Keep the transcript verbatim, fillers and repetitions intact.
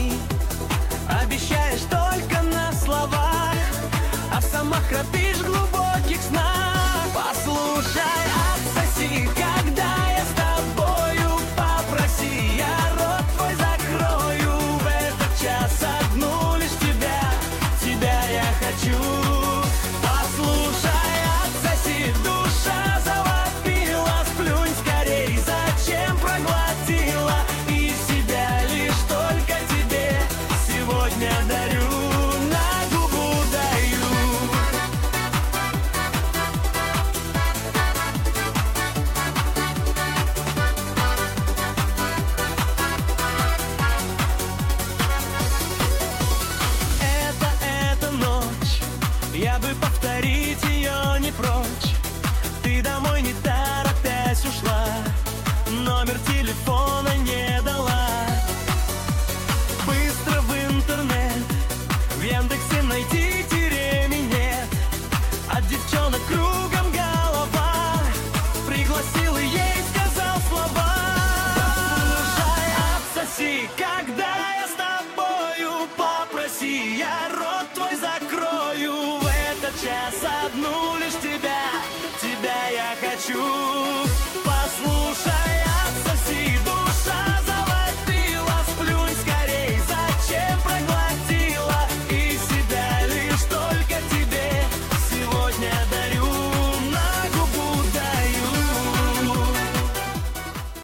звони. Обещаешь только на словах, а сама храпишь в глубоких снах. Послушай, отсоси, когда я с тобою, попроси, я рот твой закрою. В этот час одну лишь тебя, тебя я хочу. Послушай, отсоси, душа завопила, сплюнь скорей, зачем проглотила? И себя лишь только тебе сегодня дарю, на губу даю. Это, эта ночь, я бы повторить ее не прочь. Ты домой не торопясь ушла, номер телефона не дала. Быстро в интернет, в Яндексе найти тереми нет. От девчонок кругом голова, пригласил и ей сказал слова. Послушай, отсоси, когда я с тобою, попроси, я рот твой закрою. В этот час одну лишь тебя, тебя я хочу. Послушай,